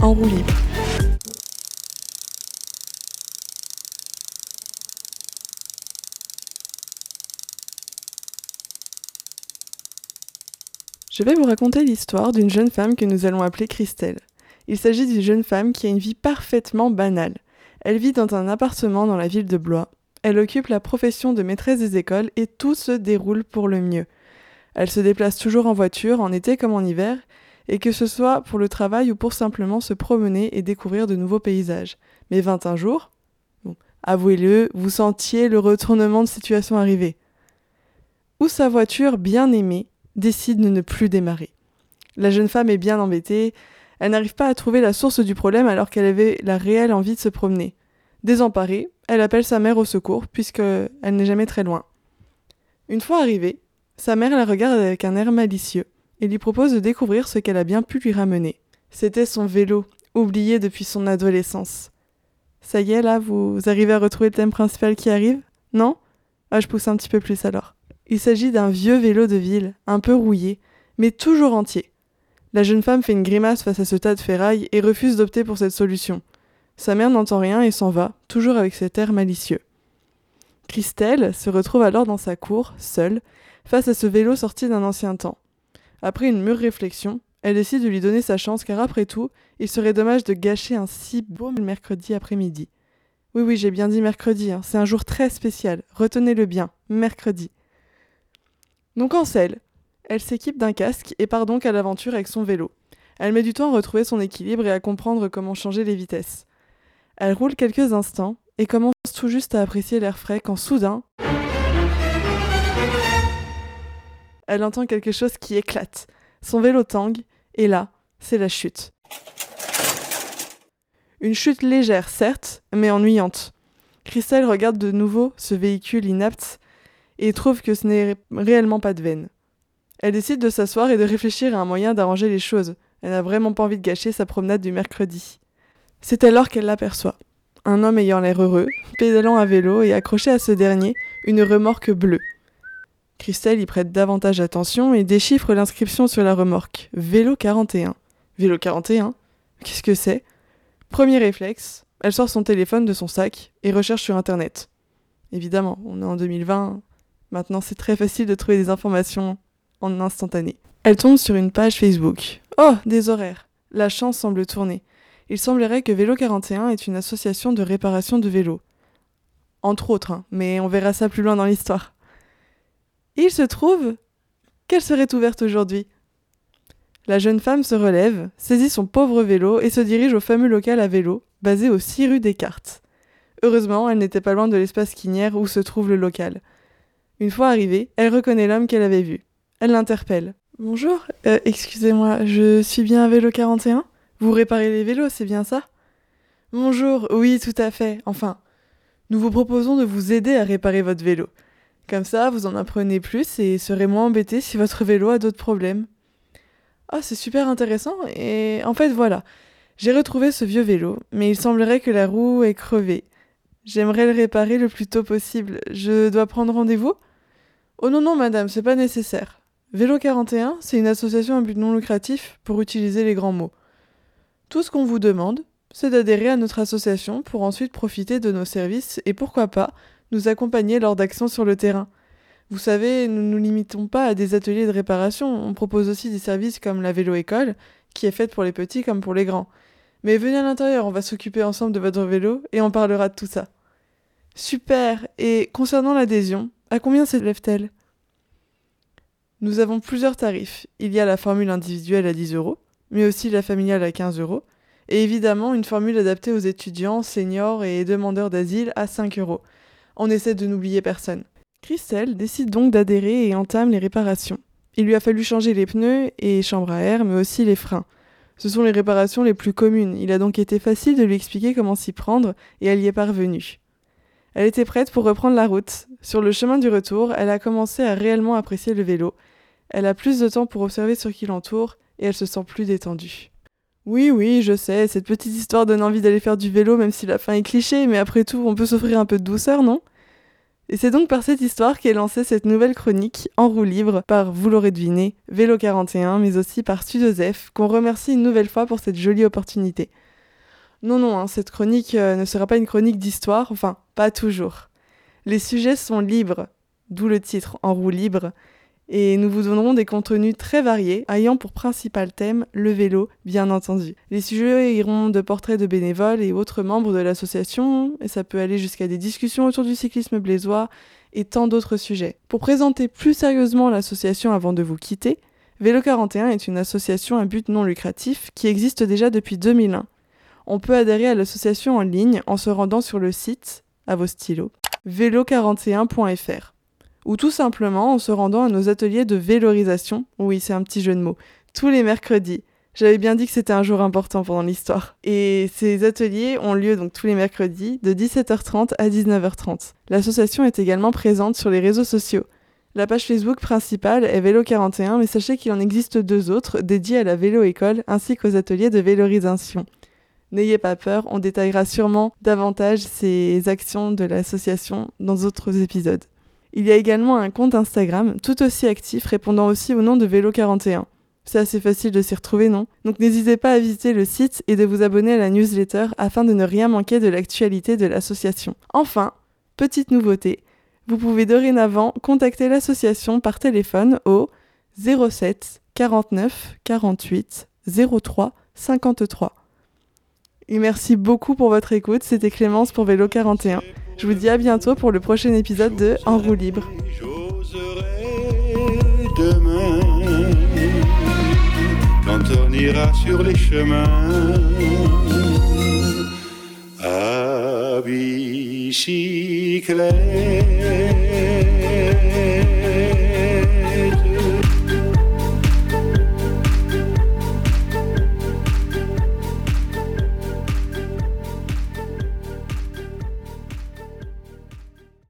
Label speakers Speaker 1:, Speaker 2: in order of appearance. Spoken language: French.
Speaker 1: en roue libre. Je vais vous raconter l'histoire d'une jeune femme que nous allons appeler Christelle. Il s'agit d'une jeune femme qui a une vie parfaitement banale. Elle vit dans un appartement dans la ville de Blois. Elle occupe la profession de maîtresse des écoles et tout se déroule pour le mieux. Elle se déplace toujours en voiture, en été comme en hiver, et que ce soit pour le travail ou pour simplement se promener et découvrir de nouveaux paysages. Mais 21 jours, avouez-le, vous sentiez le retournement de situation arriver. Où sa voiture bien aimée décide de ne plus démarrer. La jeune femme est bien embêtée, elle n'arrive pas à trouver la source du problème alors qu'elle avait la réelle envie de se promener. Désemparée, elle appelle sa mère au secours puisqu'elle n'est jamais très loin. Une fois arrivée, sa mère la regarde avec un air malicieux et lui propose de découvrir ce qu'elle a bien pu lui ramener. C'était son vélo, oublié depuis son adolescence. Ça y est, là, vous arrivez à retrouver le thème principal qui arrive ? Non ? Je pousse un petit peu plus alors. Il s'agit d'un vieux vélo de ville, un peu rouillé, mais toujours entier. La jeune femme fait une grimace face à ce tas de ferraille et refuse d'opter pour cette solution. Sa mère n'entend rien et s'en va, toujours avec cet air malicieux. Christelle se retrouve alors dans sa cour, seule, face à ce vélo sorti d'un ancien temps. Après une mûre réflexion, elle décide de lui donner sa chance car après tout, il serait dommage de gâcher un si beau mercredi après-midi. Oui, j'ai bien dit mercredi, c'est un jour très spécial, retenez-le bien, mercredi. Donc en selle, elle s'équipe d'un casque et part donc à l'aventure avec son vélo. Elle met du temps à retrouver son équilibre et à comprendre comment changer les vitesses. Elle roule quelques instants et commence tout juste à apprécier l'air frais quand soudain, elle entend quelque chose qui éclate. Son vélo tangue et là, c'est la chute. Une chute légère, certes, mais ennuyante. Christelle regarde de nouveau ce véhicule inapte et trouve que ce n'est réellement pas de veine. Elle décide de s'asseoir et de réfléchir à un moyen d'arranger les choses. Elle n'a vraiment pas envie de gâcher sa promenade du mercredi. C'est alors qu'elle l'aperçoit. Un homme ayant l'air heureux, pédalant à vélo et accroché à ce dernier, une remorque bleue. Christelle y prête davantage attention et déchiffre l'inscription sur la remorque. Vélo 41. Vélo 41 ? Qu'est-ce que c'est ? Premier réflexe, elle sort son téléphone de son sac et recherche sur internet. Évidemment, on est en 2020, maintenant c'est très facile de trouver des informations en instantané. Elle tombe sur une page Facebook. Oh, des horaires. La chance semble tourner. Il semblerait que Vélo 41 est une association de réparation de vélos. Entre autres, mais on verra ça plus loin dans l'histoire. Et il se trouve qu'elle serait ouverte aujourd'hui. La jeune femme se relève, saisit son pauvre vélo et se dirige au fameux local à vélo, basé au 6 rue Descartes. Heureusement, elle n'était pas loin de l'espace Quinière où se trouve le local. Une fois arrivée, elle reconnaît l'homme qu'elle avait vu. Elle l'interpelle. « Bonjour, excusez-moi, je suis bien à Vélo 41 ? Vous réparez les vélos, c'est bien ça ? » ?»« Bonjour, oui, tout à fait. Enfin, nous vous proposons de vous aider à réparer votre vélo. Comme ça, vous en apprenez plus et serez moins embêté si votre vélo a d'autres problèmes. » « Ah, c'est super intéressant et en fait, voilà. J'ai retrouvé ce vieux vélo, mais il semblerait que la roue est crevée. J'aimerais le réparer le plus tôt possible. Je dois prendre rendez-vous ? » ?»« Oh non, madame, c'est pas nécessaire. Vélo 41, c'est une association à but non lucratif pour utiliser les grands mots. Tout ce qu'on vous demande, c'est d'adhérer à notre association pour ensuite profiter de nos services et pourquoi pas nous accompagner lors d'actions sur le terrain. Vous savez, nous ne nous limitons pas à des ateliers de réparation, on propose aussi des services comme la vélo-école, qui est faite pour les petits comme pour les grands. Mais venez à l'intérieur, on va s'occuper ensemble de votre vélo et on parlera de tout ça. Super. Et concernant l'adhésion, à combien s'élève-t-elle ? Nous avons plusieurs tarifs. Il y a la formule individuelle à 10 €, mais aussi la familiale à 15 €, et évidemment une formule adaptée aux étudiants, seniors et demandeurs d'asile à 5 €. On essaie de n'oublier personne. Christelle décide donc d'adhérer et entame les réparations. Il lui a fallu changer les pneus et chambres à air, mais aussi les freins. Ce sont les réparations les plus communes. Il a donc été facile de lui expliquer comment s'y prendre et elle y est parvenue. Elle était prête pour reprendre la route. Sur le chemin du retour, elle a commencé à réellement apprécier le vélo. Elle a plus de temps pour observer ce qui l'entoure et elle se sent plus détendue. Oui, je sais, cette petite histoire donne envie d'aller faire du vélo même si la fin est cliché, mais après tout, on peut s'offrir un peu de douceur, non ? Et c'est donc par cette histoire qu'est lancée cette nouvelle chronique en roue libre par, vous l'aurez deviné, Vélo 41, mais aussi par Sud2F, qu'on remercie une nouvelle fois pour cette jolie opportunité. Non, cette chronique ne sera pas une chronique d'histoire, enfin, pas toujours. Les sujets sont libres, d'où le titre, en roue libre, et nous vous donnerons des contenus très variés, ayant pour principal thème le vélo, bien entendu. Les sujets iront de portraits de bénévoles et autres membres de l'association, et ça peut aller jusqu'à des discussions autour du cyclisme blésois, et tant d'autres sujets. Pour présenter plus sérieusement l'association avant de vous quitter, Vélo 41 est une association à but non lucratif qui existe déjà depuis 2001. On peut adhérer à l'association en ligne en se rendant sur le site, à vos stylos, vélo41.fr. Ou tout simplement en se rendant à nos ateliers de vélorisation, oui c'est un petit jeu de mots, tous les mercredis. J'avais bien dit que c'était un jour important pendant l'histoire. Et ces ateliers ont lieu donc tous les mercredis de 17h30 à 19h30. L'association est également présente sur les réseaux sociaux. La page Facebook principale est Vélo 41, mais sachez qu'il en existe 2 autres dédiées à la vélo-école ainsi qu'aux ateliers de vélorisation. N'ayez pas peur, on détaillera sûrement davantage ces actions de l'association dans d'autres épisodes. Il y a également un compte Instagram tout aussi actif répondant aussi au nom de Vélo 41. C'est assez facile de s'y retrouver, non ? Donc n'hésitez pas à visiter le site et de vous abonner à la newsletter afin de ne rien manquer de l'actualité de l'association. Enfin, petite nouveauté, vous pouvez dorénavant contacter l'association par téléphone au 07 49 48 03 53. Et merci beaucoup pour votre écoute, c'était Clémence pour Vélo 41. Je vous dis à bientôt pour le prochain épisode de En roue libre.
Speaker 2: J'oserai demain, quand on ira sur les chemins, à bicyclette.